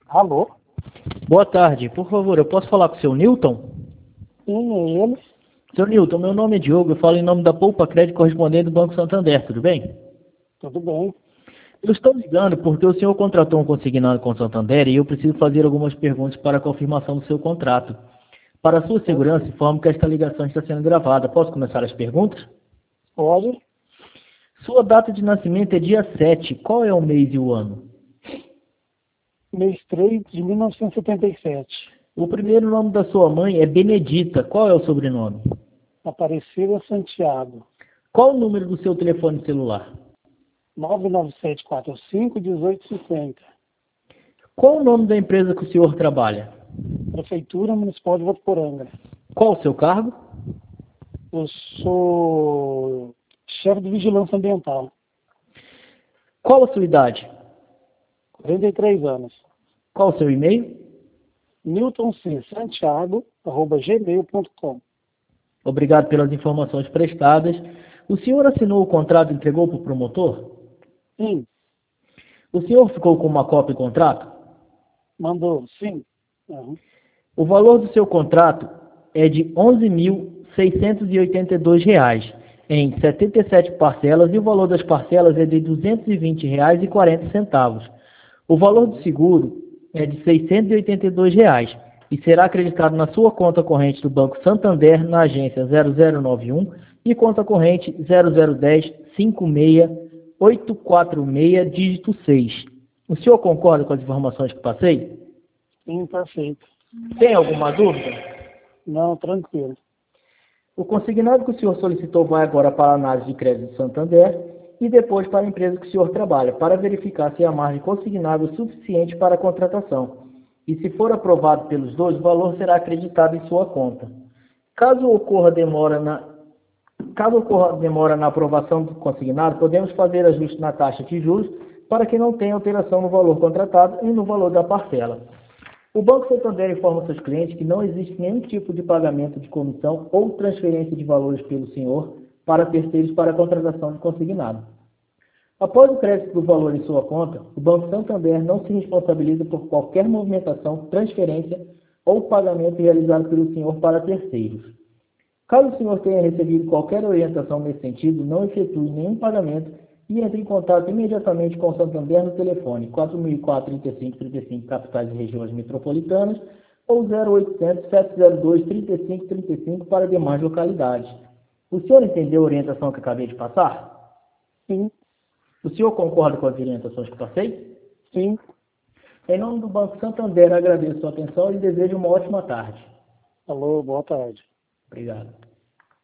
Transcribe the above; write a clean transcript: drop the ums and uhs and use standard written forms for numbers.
Alô? Boa tarde, por favor, eu posso falar com o seu Newton? Sim, é ele? Seu Newton, meu nome é Diogo, eu falo em nome da Poupa Crédito correspondente do Banco Santander, tudo bem? Tudo bem. Eu estou ligando porque o senhor contratou um consignado com o Santander e eu preciso fazer algumas perguntas para a confirmação do seu contrato. Para a sua segurança, informo que esta ligação está sendo gravada. Posso começar as perguntas? Pode? Sua data de nascimento é dia 7. Qual é o mês e o ano? Mês 3 de 1977. O primeiro nome da sua mãe é Benedita. Qual é o sobrenome? Aparecida Santiago. Qual o número do seu telefone celular? 99745-1850. Qual o nome da empresa que o senhor trabalha? Prefeitura Municipal de Votuporanga. Qual o seu cargo? Eu sou chefe de vigilância ambiental. Qual a sua idade? 43 anos. Qual o seu e-mail? newtonsantiago@gmail.com. Obrigado pelas informações prestadas. O senhor assinou o contrato e entregou para o promotor? Sim. O senhor ficou com uma cópia do contrato? Mandou? Sim. Uhum. O valor do seu contrato é de R$ 11.682 em 77 parcelas e o valor das parcelas é de R$ 220,40. O valor do seguro é de R$ 682 e será acreditado na sua conta corrente do Banco Santander na agência 0091 e conta corrente 0010-56846, dígito 6. O senhor concorda com as informações que passei? Sim, perfeito. Tem alguma dúvida? Não, tranquilo. O consignado que o senhor solicitou vai agora para a análise de crédito do Santander e depois para a empresa que o senhor trabalha, para verificar se a margem consignável é suficiente para a contratação. E se for aprovado pelos dois, o valor será acreditado em sua conta. Caso ocorra demora na aprovação do consignado, podemos fazer ajuste na taxa de juros para que não tenha alteração no valor contratado e no valor da parcela. O Banco Santander informa seus clientes que não existe nenhum tipo de pagamento de comissão ou transferência de valores pelo senhor para terceiros para a contratação de consignado. Após o crédito do valor em sua conta, o Banco Santander não se responsabiliza por qualquer movimentação, transferência ou pagamento realizado pelo senhor para terceiros. Caso o senhor tenha recebido qualquer orientação nesse sentido, não efetue nenhum pagamento e entre em contato imediatamente com o Santander no telefone 4004-3535, capitais e regiões metropolitanas, ou 0800-702-3535 para demais localidades. O senhor entendeu a orientação que acabei de passar? Sim. O senhor concorda com as orientações que passei? Sim. Em nome do Banco Santander, agradeço a sua atenção e desejo uma ótima tarde. Alô, boa tarde. Obrigado.